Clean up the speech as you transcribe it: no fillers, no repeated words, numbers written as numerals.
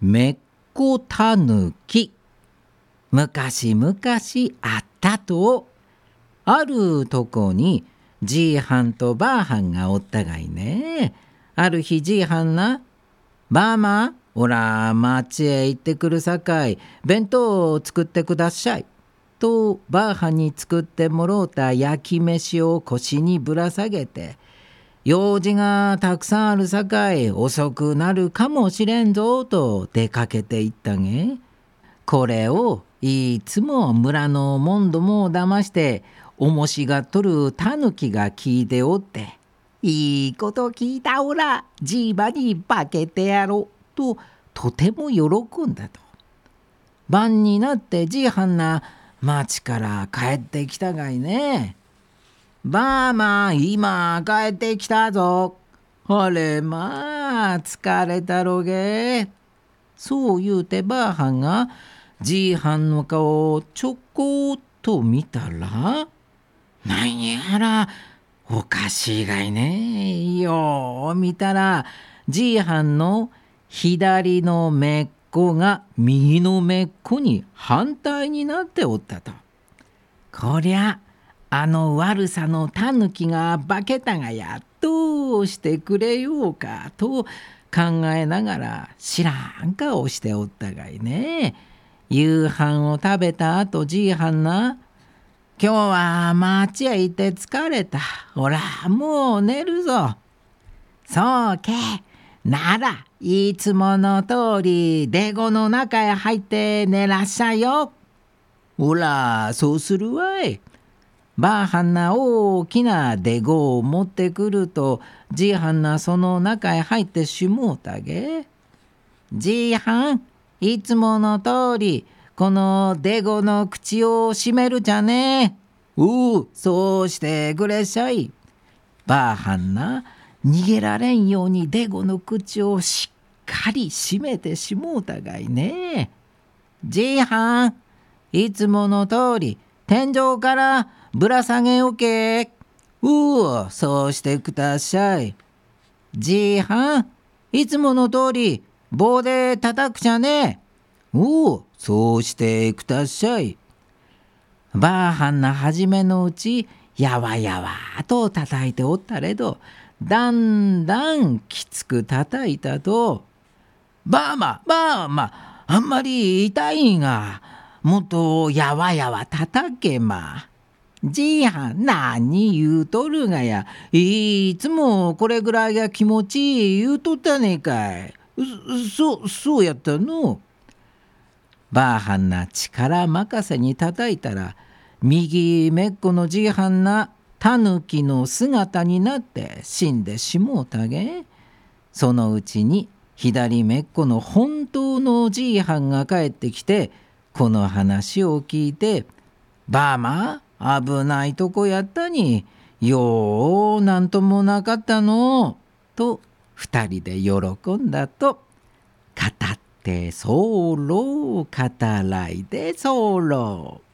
めっこたぬき。昔々あったと。あるとこにじいはんとばあはんがおったがいね。ある日じいはんな、ばあま、おら町へ行ってくるさかい、弁当を作ってください。とばあはんに作ってもろうた焼き飯を腰にぶら下げて、用事がたくさんあるさかい遅くなるかもしれんぞと出かけていったげ。これをいつも村のもんどもを騙しておもしがっとるタヌキが聞いておって、いいこと聞いたおら、じいばに化けてやろうととても喜んだと。晩になってじいはんな町から帰ってきたがいね。ばあま、今帰ってきたぞ。あれまあ疲れたろげ。そう言うてばあはんがじいはんの顔をちょこっと見たら、なんやらおかしいがいね。よう見たらじいはんの左のめっこが右のめっこに反対になっておったと。こりゃあの悪さのタヌキが化けたがやっとしてくれようかと考えながら知らん顔しておったがいね。夕飯を食べた後じいはんな、今日は町へ行って疲れた。ほらもう寝るぞ。そうけ。ならいつもの通りデゴの中へ入って寝らっしゃいよ。ほらそうするわい。ばあはんな大きなデゴを持ってくるとじいはんなその中へ入ってしもうたげ。じいはん、いつもの通りこのデゴの口を閉めるじゃね。そうしてくれっしゃい。ばあはんな逃げられんようにデゴの口をしっかり閉めてしもうたがいね。じいはん、いつもの通り天井からぶら下げおけ。そうしてください。じいはん、いつもの通り棒で叩くじゃね。そうしてください。ばあはんなはじめのうちやわやわと叩いておったれど、だんだんきつく叩いたと、ばあまあんまり痛いが、もっとやわやわ叩けま。じいはん何言うとるがや。いつもこれぐらいが気持ちいい言うとったねえかい。そうやったの。ばあはんな力任せに叩いたら、右めっこのじいはんなタヌキの姿になって死んでしもうたげ。そのうちに左めっこの本当のじいはんが帰ってきて、この話を聞いて、ばあま、危ないとこやったに、ようなんともなかったのと二人で喜んだと、語って候語らいで候。